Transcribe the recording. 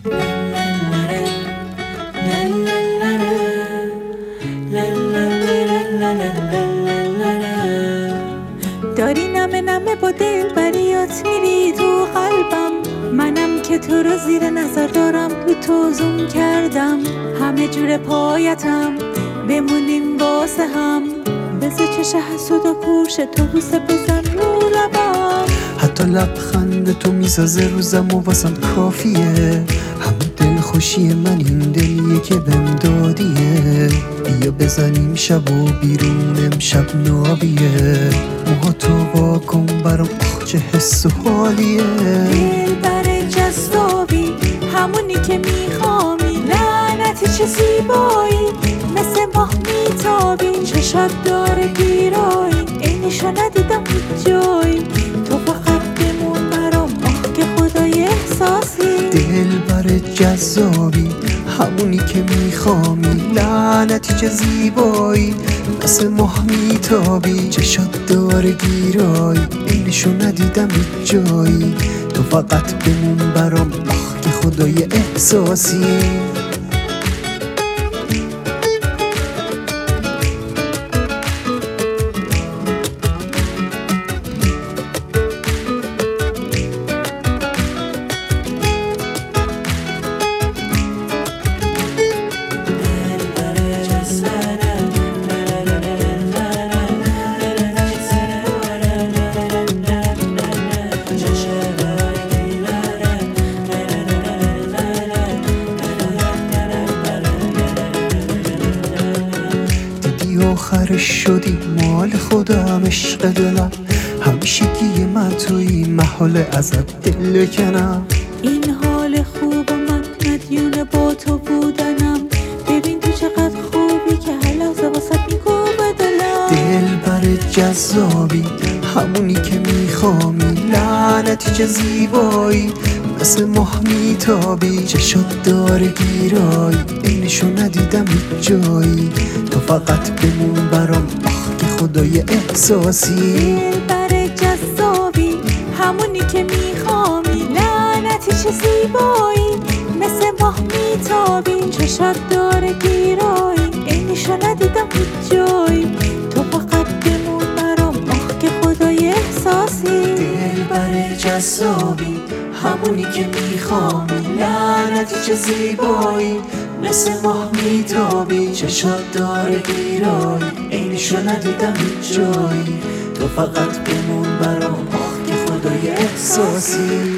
داری نمه نمه با دل بریات میری تو قلبم، منم که تو رو زیر نظر دارم، رو تو زوم کردم، همه جور پایتم، بمونیم واسه هم، بذار چشه حسود و کوش تو بوسه بزن رو لبم. حتی لبخند تو میسازه روزم و واسم کافیه، همه دل خوشی من این دلیه که بهم دادیه. بیا بزنیم شب و بیرون امشب نابیه، موها تو واکن برام چه حس و حالیه. دل بر جذابی همونی که میخوامی، لعنتی چه زیبایی مثل ماه میتابی، چشات داره گیرایی اینشو ندیدم هیچ جایی، تو فقط بمون برام آه که خدای احساسی. دل بر جذابی همونی که میخوامی، لعنتی چه زیبایی مثل ماه میتابی، چشات داره گیرایی اینشو ندیدم هیچ جایی، تو فقط بمون برام آه که خدای احساسی. آخرش شدی مال خودم، عشق دلم همیشگی من توی محال ازت دل کنم. این حال خوب من مدیون با تو بودنم، ببین تو چقدر خوبی که هر لحظه واسه میگوه دلم. دل بر جذابی همونی که میخوامی، لعنتی چه زیبایی مثل ماه میتابی، چشات داره گیرایی اینشو ندیدم هیچ جایی، تو فقط بمون برام آه که خدای احساسی. دل بر جذابی همونی که میخوامی، لعنتی چه زیبایی مثل ماه میتابی، چشات داره گیرایی اینشو ندیدم هیچ جایی، تو فقط بمون برام آه که خدای احساسی. دل بر جذابی همونی که میخوامی، لعنتی چه زیبایی مثل ماه میتابی، چشات داره گیرایی اینشو ندیدم هیچ جایی، تو فقط بمون برام آه که خدای احساسی.